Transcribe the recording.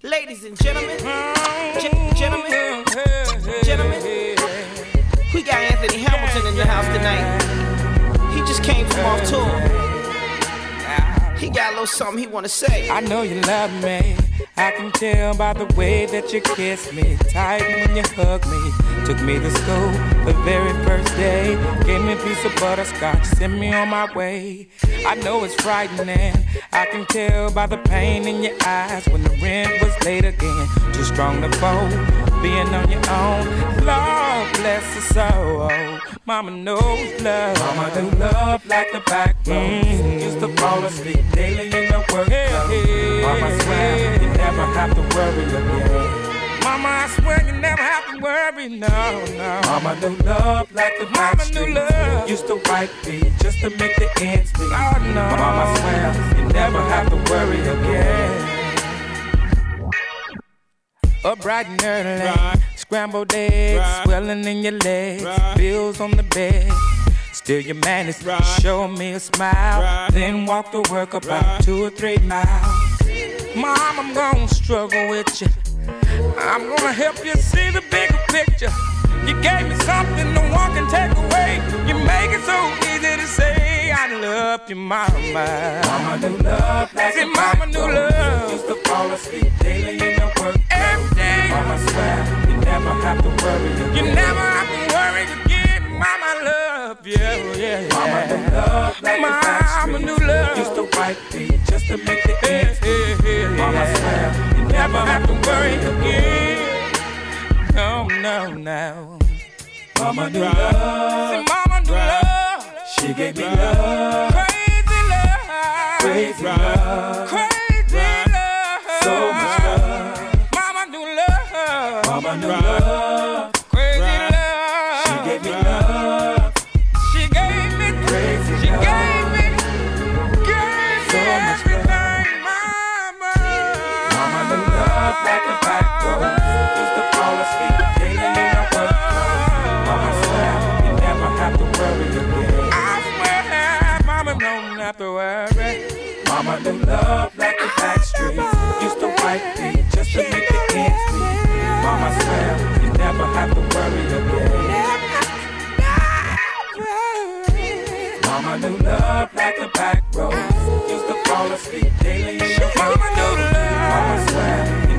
Ladies and gentlemen, gentlemen, we got Anthony Hamilton in the house tonight. He just came from off tour. He got a little something he wanna say. I know you love me. I can tell by the way that you kiss me tight when you hug me. Took me to school the very first day. Gave me a piece of butterscotch, sent me on my way. I know it's frightening. I can tell by the pain in your eyes when the rent was late again. Too strong to fold, being on your own. Lord bless her soul. Mama knows love. Mama do love like the back roads. Used to fall asleep daily in the work. Mama swear you never have to worry again. Mama, I swear you never have to worry, no. Mama do love like the back streets. Used to wipe me just to make the ends meet. Oh, no. Mama swear you never have to worry again. Up bright and early, scrambled eggs, swelling in your legs, bills on the bed. Still you managed to show me a smile, then walk to work about 2 or 3 miles. Mom, I'm gonna struggle with you. I'm gonna help you see the bigger picture. You gave me something no one can take away. You make it so easy to say I love you, mama. Mama do love like a mama do love. Used to fall asleep daily in the work. Every day. Mama swear you never have to worry again. You never have to worry again. Mama love you, yeah. Mama do love like a back street. Used to wipe me just to make the ends meet. Mama swear you never have to worry again. No. Mama do love. See, mama do love. She gave me love. Crazy love. Crazy love. Crazy love. So much love. Mama do love. Mama do love. Crazy love. She gave me love. She gave me crazy love. She gave me so much love. Mama. Mama do love like a back road. Used to fall asleep daily in the work. Mama swear you never have to worry again. I swear, mama don't have to worry. Mama do love like the back streets. Used to wipe me just to make the ends meet. Mama swear you never have to worry again. Mama do love like the back roads. Used to fall asleep daily in the work. Mama swear you